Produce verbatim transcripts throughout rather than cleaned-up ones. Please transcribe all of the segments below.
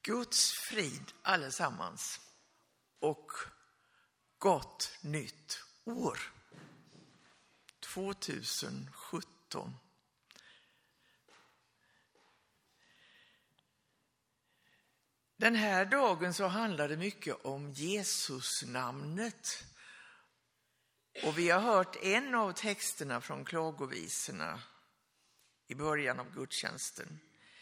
Guds frid allesammans och gott nytt år tjugohundrasjutton. Den här dagen så handlar det mycket om Jesus namnet. Och vi har hört en av texterna från klagovisorna i början av gudstjänsten.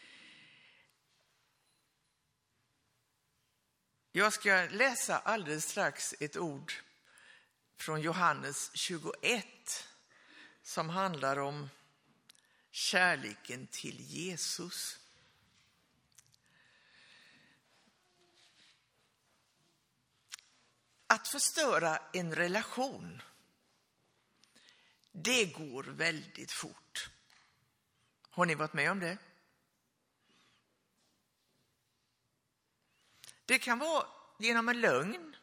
Jag ska läsa alldeles strax ett ord från Johannes tjugoett som handlar om kärleken till Jesus. Att förstöra en relation, det går väldigt fort. Har ni varit med om det? Det kan vara genom en lögn,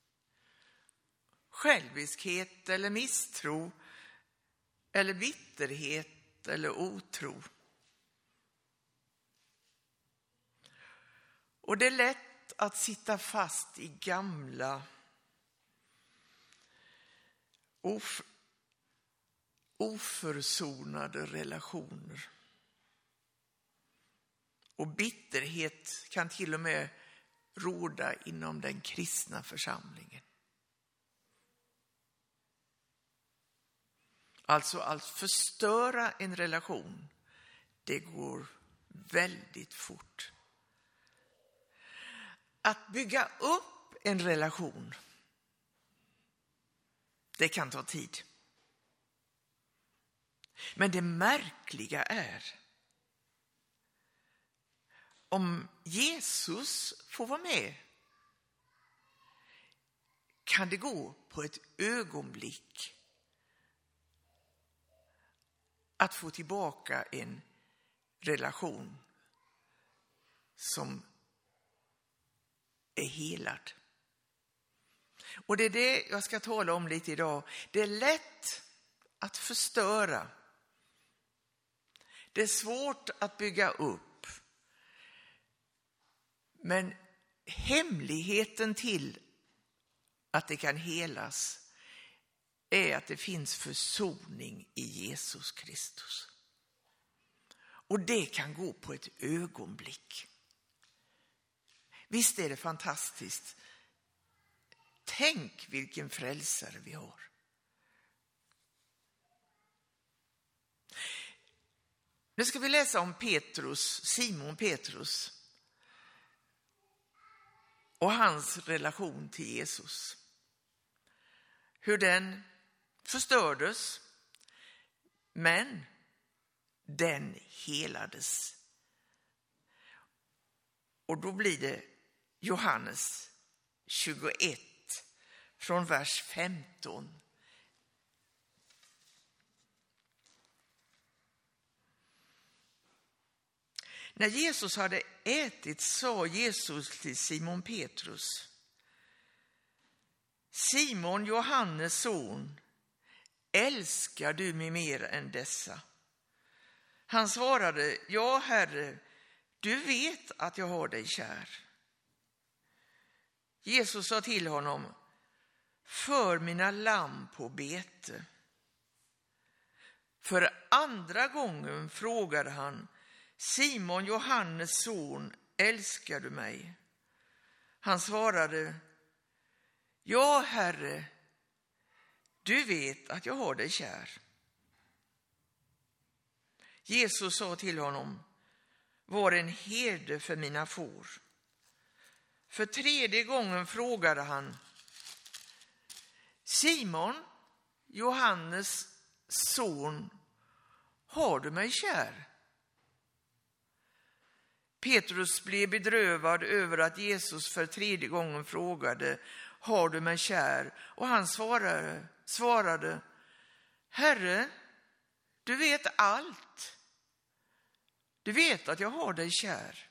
själviskhet eller misstro eller bitterhet eller otro. Och det är lätt att sitta fast i gamla of- oförsonade relationer. Och bitterhet kan till och med råda inom den kristna församlingen. Alltså att förstöra en relation, det går väldigt fort. Att bygga upp en relation, det kan ta tid. Men det märkliga är, om Jesus får vara med kan det gå på ett ögonblick att få tillbaka en relation som är helad. Och det är det jag ska tala om lite idag. Det är lätt att förstöra. Det är svårt att bygga upp. Men hemligheten till att det kan helas är att det finns försoning i Jesus Kristus. Och det kan gå på ett ögonblick. Visst är det fantastiskt. Tänk vilken frälsare vi har. Nu ska vi läsa om Petrus, Simon Petrus. Och hans relation till Jesus. Hur den förstördes, men den helades. Och då blir det Johannes tjugoett från vers femton. När Jesus hade ätit sa Jesus till Simon Petrus: Simon, Johannes son, älskar du mig mer än dessa? Han svarade: ja, Herre, du vet att jag har dig kär. Jesus sa till honom: för mina lamm på bete. För andra gången frågade han: Simon, Johannes son, älskar du mig? Han svarade: ja, Herre, du vet att jag har dig kär. Jesus sa till honom: var en herde för mina får. För tredje gången frågade han: Simon, Johannes son, har du mig kär? Petrus blev bedrövad över att Jesus för tredje gången frågade: har du mig kär? Och han svarade, svarade: Herre, du vet allt. Du vet att jag har dig kär.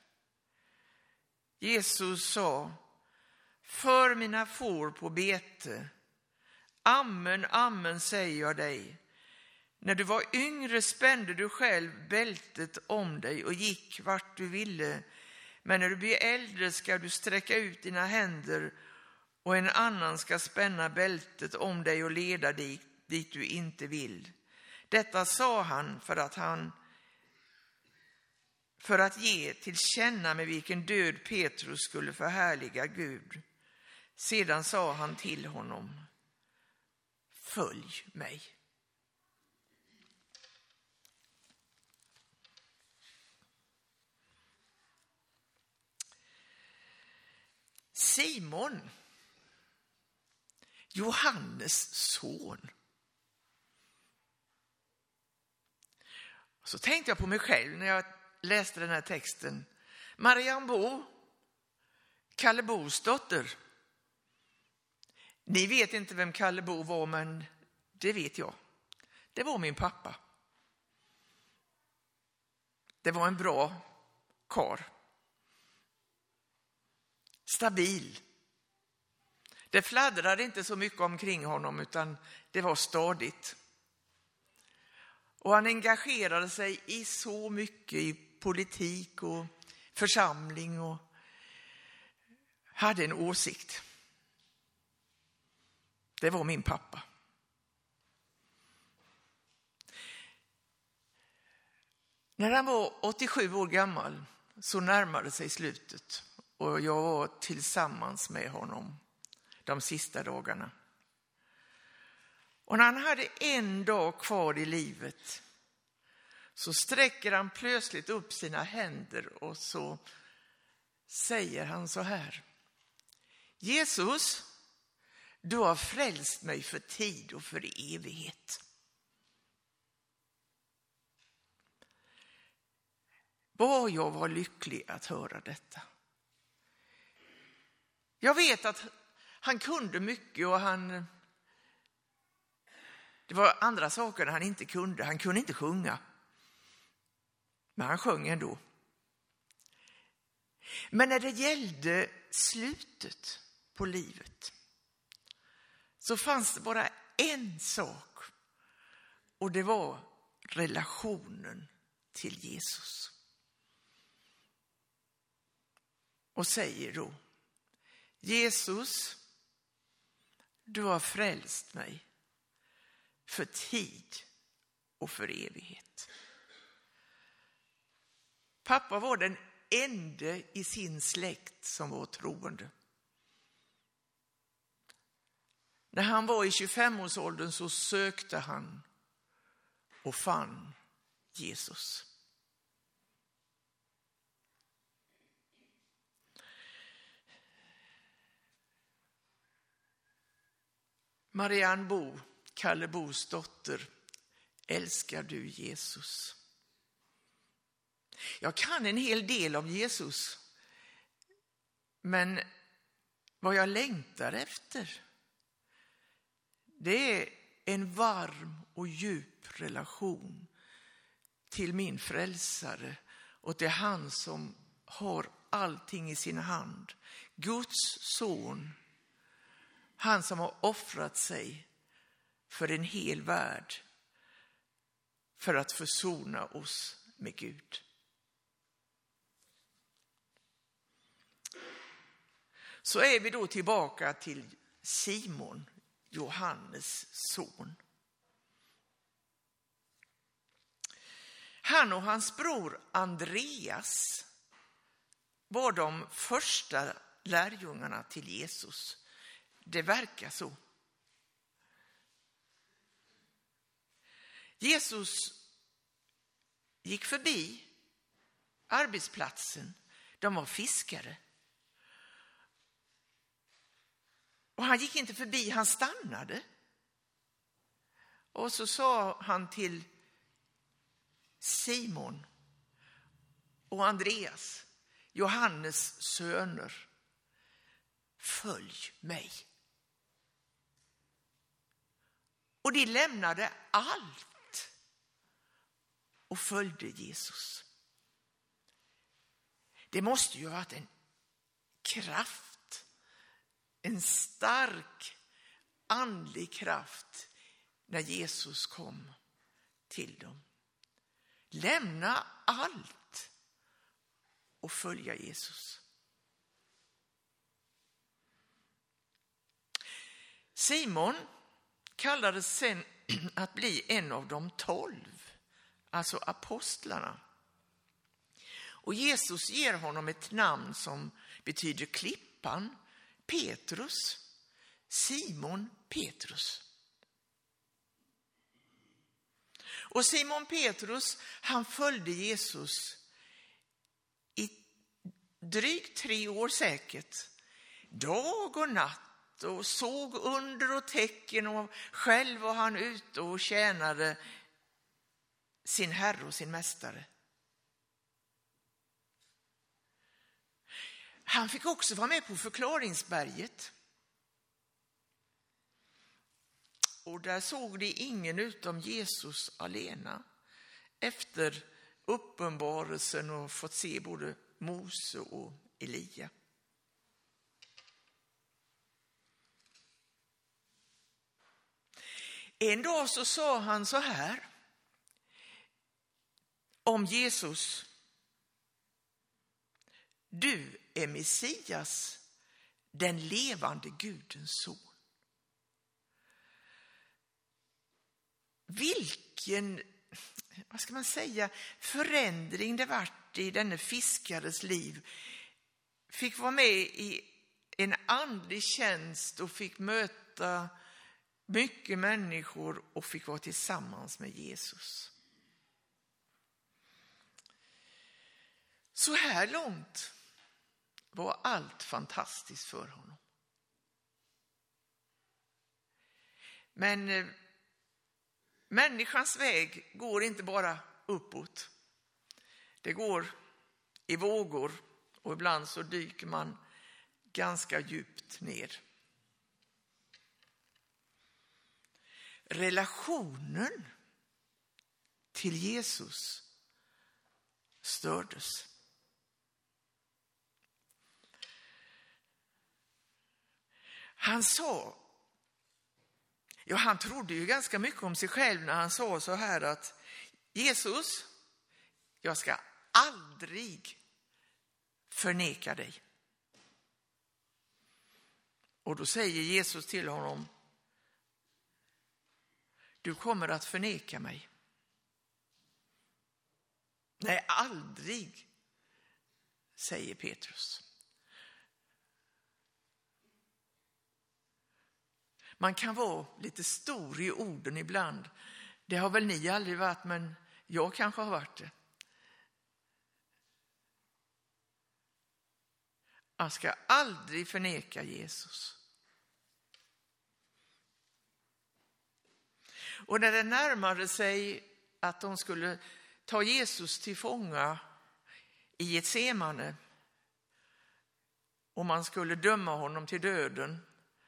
Jesus sa: för mina får på bete. Amen, amen säger jag dig. När du var yngre spände du själv bältet om dig och gick vart du ville. Men när du blir äldre ska du sträcka ut dina händer och en annan ska spänna bältet om dig och leda dig dit du inte vill. Detta sa han för att han för att ge till känna med vilken död Petrus skulle förhärliga Gud. Sedan sa han till honom: följ mig. Simon, Johannes son. Så tänkte jag på mig själv när jag läste den här texten. Marianne Bo, Kalle Bos dotter. Ni vet inte vem Kalle Bo var, men det vet jag. Det var min pappa. Det var en bra karl. Stabil. Det fladdrade inte så mycket omkring honom, utan det var stadigt. Och han engagerade sig i så mycket i politik och församling och hade en åsikt. Det var min pappa. När han var åttiosju år gammal så närmade sig slutet och jag var tillsammans med honom de sista dagarna. Och när han hade en dag kvar i livet så sträcker han plötsligt upp sina händer och så säger han så här: Jesus, du har frälst mig för tid och för evighet. Vad jag var lycklig att höra detta. Jag vet att han kunde mycket och han... Det var andra saker han inte kunde. Han kunde inte sjunga. Men han sjöng ändå. Men när det gällde slutet på livet så fanns det bara en sak. Och det var relationen till Jesus. Och säger då: Jesus, du har frälst mig för tid och för evighet. Pappa var den enda i sin släkt som var troende. När han var i tjugofem-årsåldern så sökte han och fann Jesus. Marianne Bo, Kalle Bos dotter, älskar du Jesus? Jag kan en hel del om Jesus, men vad jag längtar efter, det är en varm och djup relation till min frälsare och till han som har allting i sin hand. Guds son, han som har offrat sig för en hel värld för att försona oss med Gud. Så är vi då tillbaka till Simon, Johannes son. Han och hans bror Andreas var de första lärjungarna till Jesus. Det verkar så. Jesus gick förbi arbetsplatsen. De var fiskare. Och han gick inte förbi, han stannade. Och så sa han till Simon och Andreas, Johannes söner: följ mig. Och de lämnade allt och följde Jesus. Det måste ju ha varit en kraft, en stark andlig kraft när Jesus kom till dem. Lämna allt och följa Jesus. Simon kallades sen att bli en av de tolv, alltså apostlarna. Och Jesus ger honom ett namn som betyder klippan, Petrus, Simon Petrus. Och Simon Petrus, han följde Jesus i drygt tre år säkert, dag och natt, och såg under och tecken, och själv var han ute och tjänade sin herre och sin mästare. Han fick också vara med på förklaringsberget. Och där såg det ingen utom Jesus alena, efter uppenbarelsen och fått se både Mose och Elia. En dag så sa han så här om Jesus: du är Messias, den levande Gudens son. Vilken, vad ska man säga, förändring det vart i denne fiskares liv. Fick vara med i en andlig tjänst och fick möta mycket människor och fick vara tillsammans med Jesus. Så här långt var allt fantastiskt för honom. Men eh, människans väg går inte bara uppåt. Det går i vågor, och ibland så dyker man ganska djupt ner. Relationen till Jesus stördes. Han sa, ja, han trodde ju ganska mycket om sig själv när han sa så här att Jesus, jag ska aldrig förneka dig. Och då säger Jesus till honom: du kommer att förneka mig. Nej, aldrig, säger Petrus. Man kan vara lite stor i orden ibland. Det har väl ni aldrig varit, men jag kanske har varit det. Jag ska aldrig förneka Jesus. Och när det närmade sig att de skulle ta Jesus till fånga i ett semane och man skulle döma honom till döden,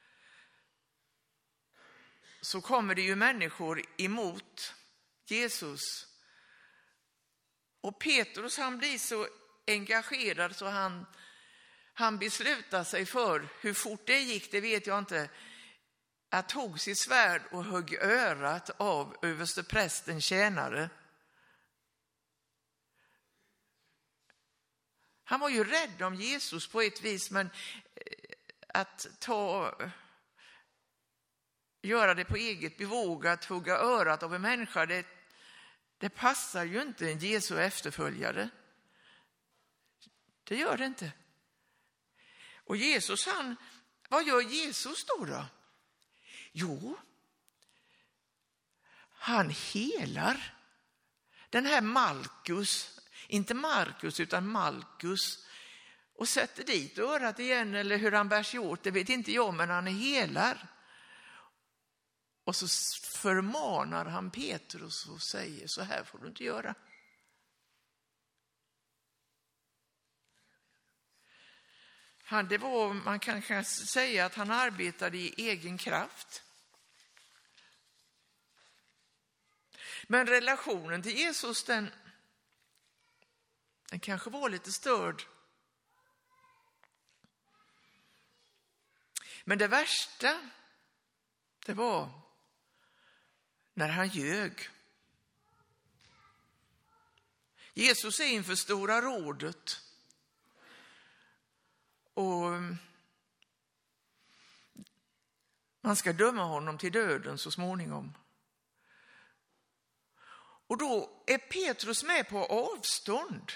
så kommer det ju människor emot Jesus. Och Petrus, han blir så engagerad så han, han beslutar sig för, hur fort det gick det vet jag inte, att tog sitt svärd och högg örat av översteprästen tjänare. Han var ju rädd om Jesus på ett vis, men att ta... göra det på eget bevåg, att hugga örat av en människa, det, det passar ju inte en Jesu efterföljare. Det gör det inte. Och Jesus, han, vad gör Jesus då då? Jo, han helar den här Malkus, inte Markus utan Malkus, och sätter dit örat igen, eller hur han bär sig åt, det vet inte jag, men han helar. Och så förmanar han Petrus och säger, så här får du inte göra. Han, det var, man kan kanske säga att han arbetade i egen kraft. Men relationen till Jesus, den, den kanske var lite störd. Men det värsta, det var när han ljög. Jesus är inför Stora rådet Man ska döma honom till döden så småningom. Och då är Petrus med på avstånd.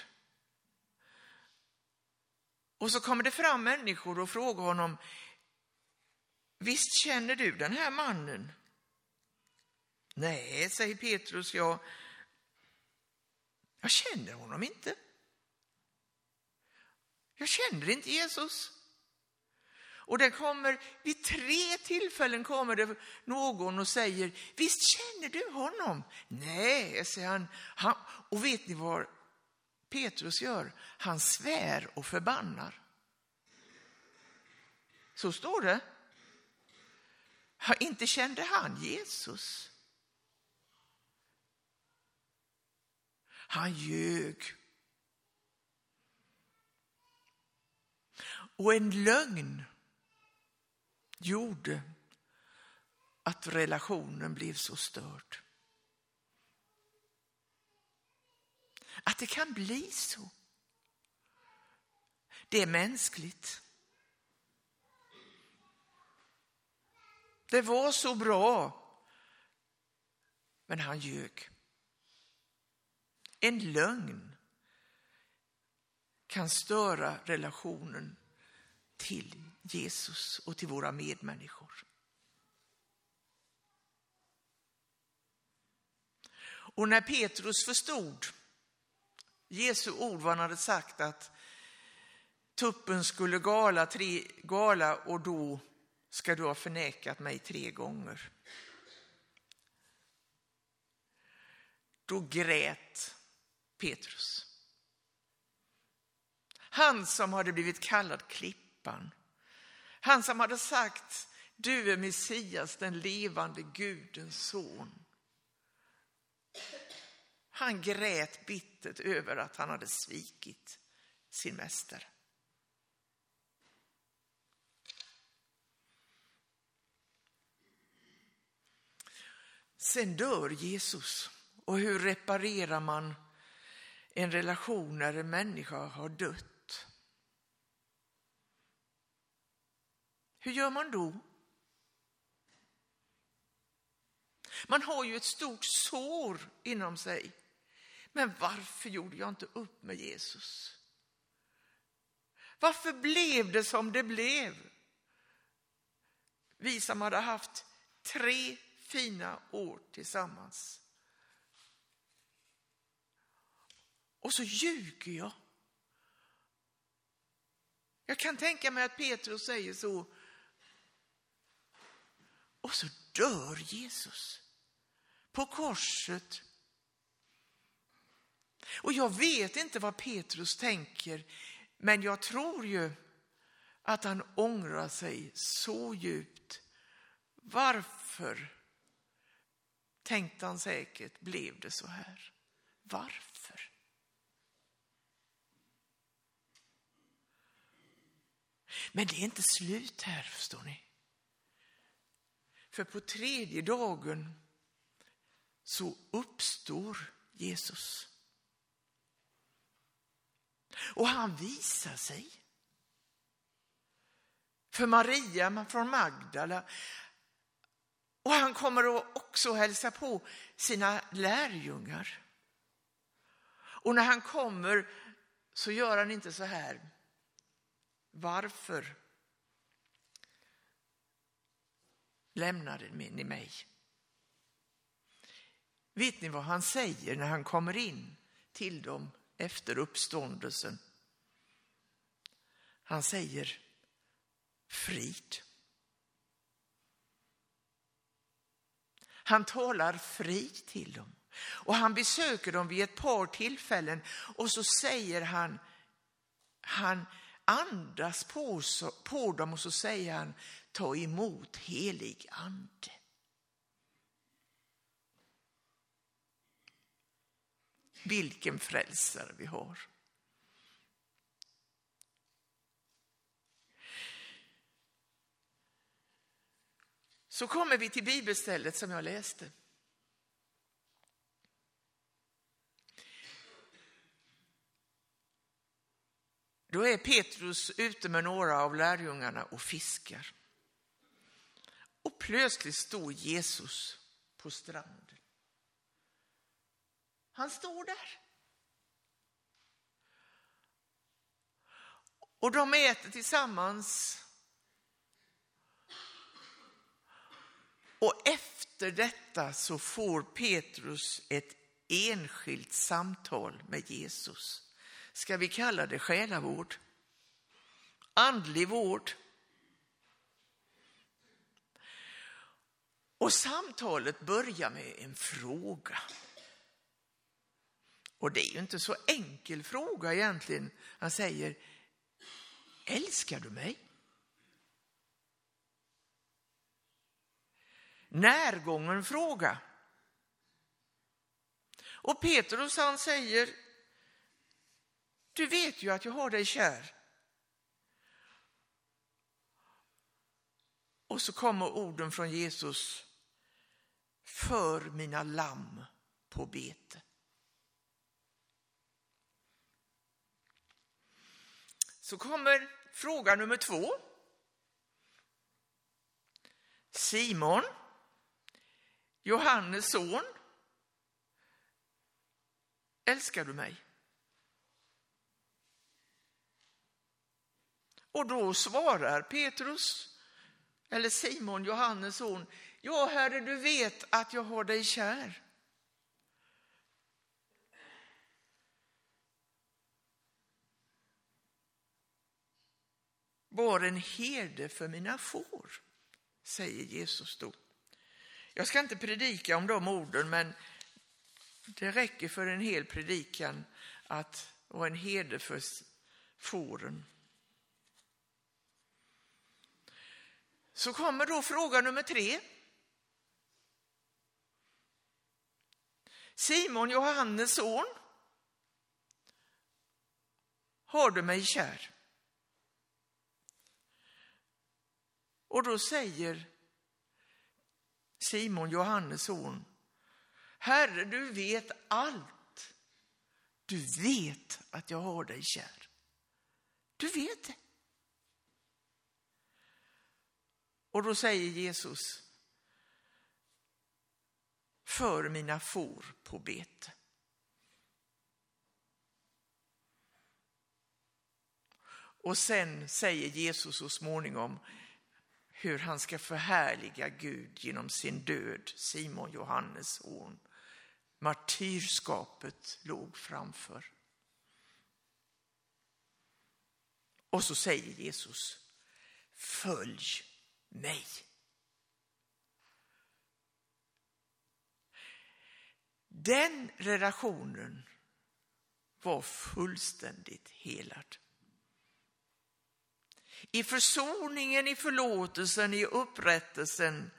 Och så kommer det fram människor och frågar honom: visst känner du den här mannen? Nej, säger Petrus, jag, jag känner honom inte. Jag känner inte Jesus. Och det kommer, vid tre tillfällen kommer det någon och säger: visst känner du honom? Nej, säger han. han och vet ni vad Petrus gör? Han svär och förbannar. Så står det. Inte kände han Jesus. Han ljög. Och en lögn gjorde att relationen blev så störd. Att det kan bli så. Det är mänskligt. Det var så bra. Men han ljög. En lögn kan störa relationen till Jesus och till våra medmänniskor. Och när Petrus förstod Jesu ord, vad han hade sagt, att tuppen skulle gala, tre, gala och då ska du ha förnekat mig tre gånger. Då grät Petrus. Han som hade blivit kallad klippan. Han som hade sagt: du är Messias, den levande Gudens son. Han grät bittert över att han hade svikit sin mästare. Sen dör Jesus. Och hur reparerar man en relation när en människa har dött? Hur gör man då? Man har ju ett stort sår inom sig. Men varför gjorde jag inte upp med Jesus? Varför blev det som det blev? Vi som hade haft tre fina år tillsammans. Och så ljuger jag. Jag kan tänka mig att Petrus säger så. Och så dör Jesus på korset. Och jag vet inte vad Petrus tänker, men jag tror ju att han ångrar sig så djupt. Varför, tänkte han säkert, blev det så här? Varför? Men det är inte slut här, förstår ni. För på tredje dagen så uppstår Jesus. Och han visar sig för Maria från Magdala. Och han kommer att också hälsa på sina lärjungar. Och när han kommer så gör han inte så här: varför lämnade ni mig? Vet ni vad han säger när han kommer in till dem efter uppståndelsen? Han säger: frid. Han talar frid till dem. Och han besöker dem vid ett par tillfällen. Och så säger han, han andas på, på dem och så säger han: ta emot helig ande. Vilken frälsare vi har. Så kommer vi till bibelstället som jag läste. Då är Petrus ute med några av lärjungarna och fiskar. Och plötsligt står Jesus på stranden. Han står där. Och de äter tillsammans. Och efter detta så får Petrus ett enskilt samtal med Jesus. Ska vi kalla det själavård? Andlig vård. Och samtalet börjar med en fråga. Och det är ju inte så enkel fråga egentligen. Han säger, älskar du mig? Närgången fråga. Och Petrus han säger, du vet ju att jag har dig kär. Och så kommer orden från Jesus, för mina lamm på bete. Så kommer fråga nummer två. Simon, Johannes son, älskar du mig? Och då svarar Petrus, eller Simon, Johannes son, ja Herre, du vet att jag har dig kär. Var en herde för mina får, säger Jesus då. Jag ska inte predika om de orden, men det räcker för en hel predikan att vara en herde för fåren. Så kommer då fråga nummer tre. Simon, Johannes son, har du mig kär? Och då säger Simon, Johannes son, Herre, du vet allt. Du vet att jag har dig kär. Du vet det. Och då säger Jesus, för mina får på bete. Och sen säger Jesus så småningom hur han ska förhärliga Gud genom sin död, Simon, Johannes son. Martyrskapet låg framför. Och så säger Jesus, följ mig. Den relationen var fullständigt helad. I försoningen, i förlåtelsen, i upprättelsen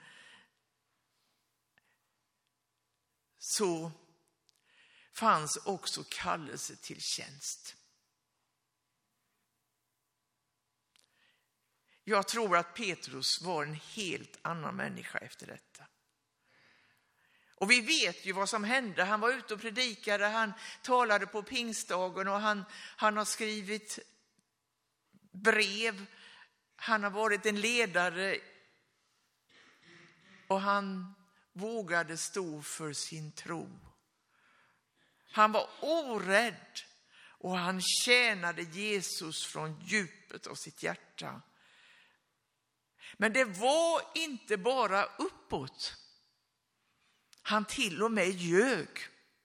så fanns också kallelse till tjänst. Jag tror att Petrus var en helt annan människa efter detta. Och vi vet ju vad som hände. Han var ute och predikade, han talade på pingstdagen och han, han har skrivit brev. Han har varit en ledare och han vågade stå för sin tro. Han var orädd och han tjänade Jesus från djupet av sitt hjärta. Men det var inte bara uppåt. Han till och med ljög.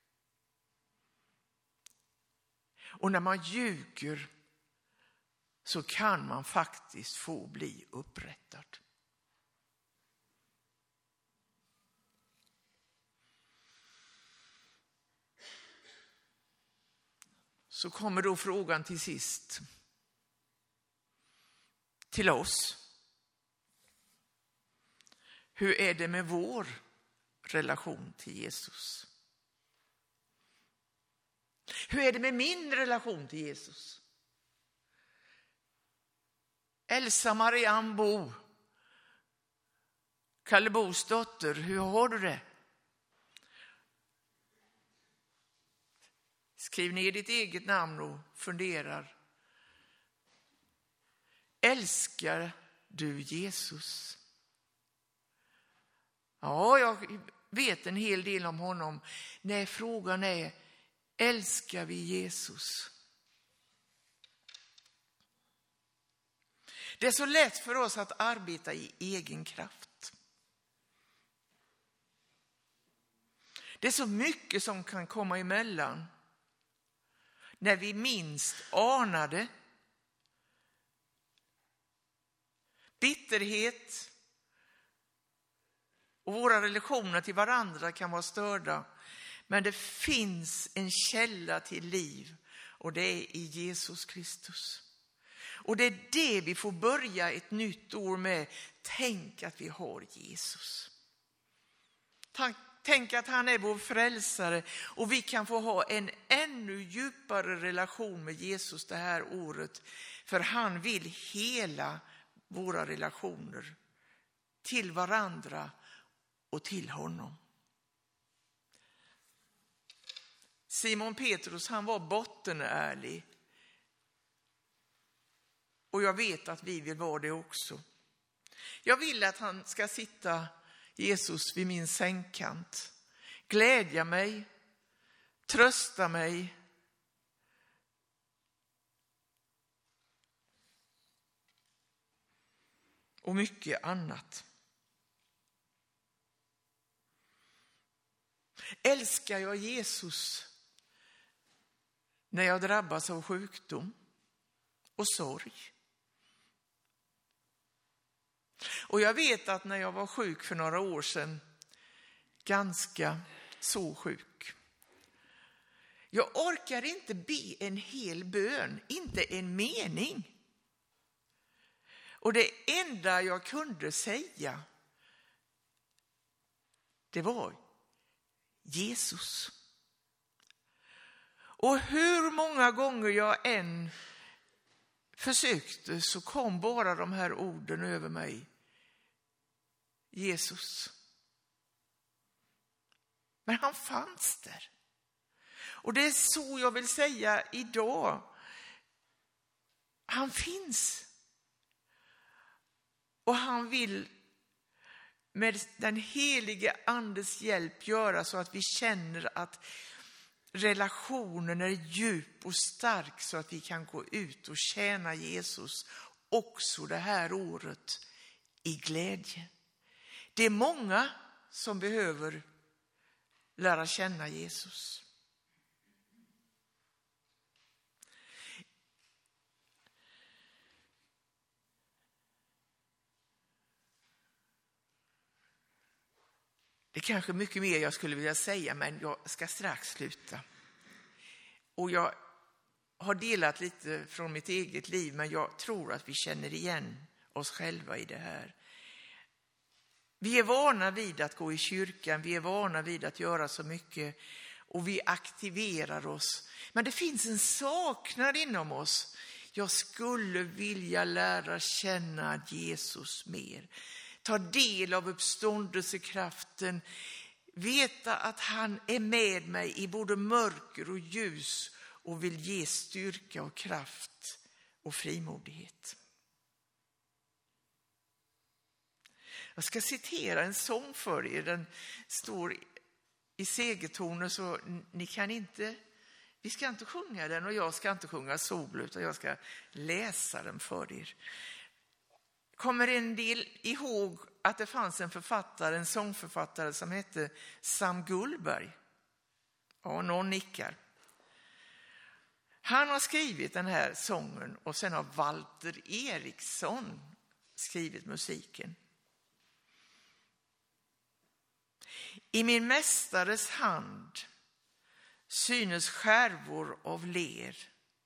Och när man ljuger så kan man faktiskt få bli upprättad. Så kommer då frågan till sist till oss. Hur är det med vår relation till Jesus? Hur är det med min relation till Jesus? Elsa Marianne Bo, Kalle Bos dotter, hur har du det? Skriv ner ditt eget namn och funderar. Älskar du Jesus? Ja, jag vet en hel del om honom. Nej, frågan är, älskar vi Jesus? Det är så lätt för oss att arbeta i egen kraft. Det är så mycket som kan komma emellan. När vi minst anar det. Bitterhet och våra relationer till varandra kan vara störda. Men det finns en källa till liv och det är i Jesus Kristus. Och det är det vi får börja ett nytt år med. Tänk att vi har Jesus. Tänk att han är vår frälsare och vi kan få ha en ännu djupare relation med Jesus det här året. För han vill hela våra relationer till varandra och till honom. Simon Petrus, han var bottenärlig. Och jag vet att vi vill vara det också. Jag vill att han ska sitta, Jesus, vid min sängkant. Glädja mig, trösta mig. Och mycket annat. Älskar jag Jesus när jag drabbas av sjukdom och sorg? Och jag vet att när jag var sjuk för några år sedan, ganska så sjuk. Jag orkar inte be en hel bön, inte en mening. Och det enda jag kunde säga, det var Jesus. Och hur många gånger jag än försökte så kom bara de här orden över mig. Jesus. Men han fanns där. Och det är så jag vill säga idag. Han finns. Och han vill med den helige andes hjälp göra så att vi känner att relationen är djup och stark så att vi kan gå ut och tjäna Jesus också det här året i glädje. Det är många som behöver lära känna Jesus. Det är kanske mycket mer jag skulle vilja säga, men jag ska strax sluta. Och jag har delat lite från mitt eget liv, men jag tror att vi känner igen oss själva i det här. Vi är vana vid att gå i kyrkan, vi är vana vid att göra så mycket och vi aktiverar oss. Men det finns en saknad inom oss. Jag skulle vilja lära känna Jesus mer. Ta del av uppståndelsekraften. Veta att han är med mig i både mörker och ljus och vill ge styrka och kraft och frimodighet. Jag ska citera en sång för er. Den står i segertoner så ni kan inte, vi ska inte sjunga den och jag ska inte sjunga solo utan jag ska läsa den för er. Kommer en del ihåg att det fanns en författare, en sångförfattare som hette Sam Gullberg? Ja, någon nickar. Han har skrivit den här sången och sen har Walter Eriksson skrivit musiken. I min mästares hand synes skärvor av ler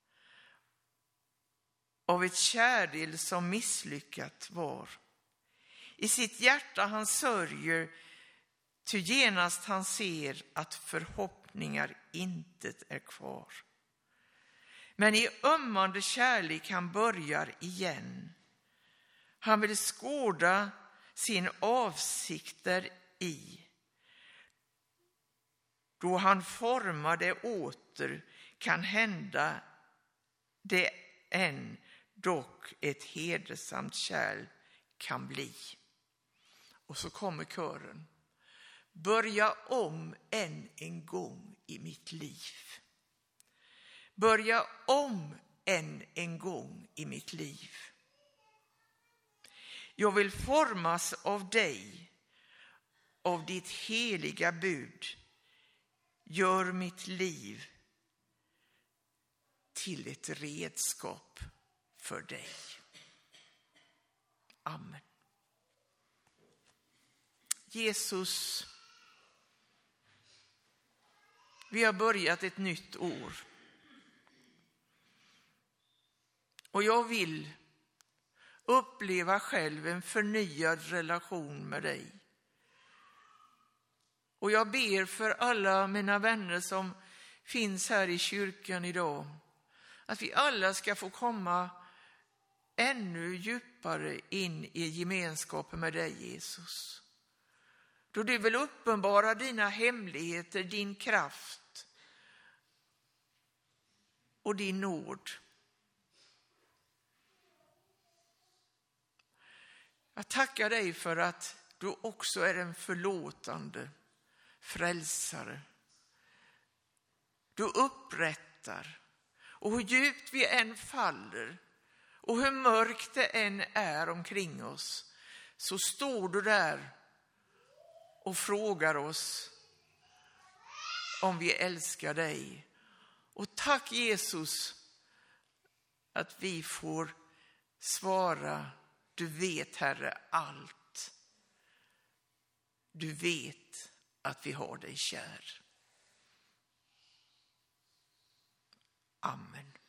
av ett kärdel som misslyckat var. I sitt hjärta han sörjer, ty genast han ser att förhoppningar intet är kvar. Men i ömmande kärlek han börjar igen. Han vill skåda sin avsikt där i. Då han formar det åter kan hända det än dock ett hedersamt kärl kan bli. Och så kommer kören. Börja om än en gång i mitt liv. Börja om än en gång i mitt liv. Jag vill formas av dig, av ditt heliga bud. Gör mitt liv till ett redskap för dig. Amen. Jesus, vi har börjat ett nytt år. Och jag vill uppleva själv en förnyad relation med dig. Och jag ber för alla mina vänner som finns här i kyrkan idag, att vi alla ska få komma ännu djupare in i gemenskapen med dig, Jesus. Då du vill uppenbara dina hemligheter, din kraft och din nåd. Jag tackar dig för att du också är en förlåtande frälsare. Du upprättar, och hur djupt vi än faller och hur mörkt det än är omkring oss, så står du där och frågar oss om vi älskar dig. Och tack Jesus att vi får svara: du vet, Herre, allt. Du vet att vi har dig kär. Amen.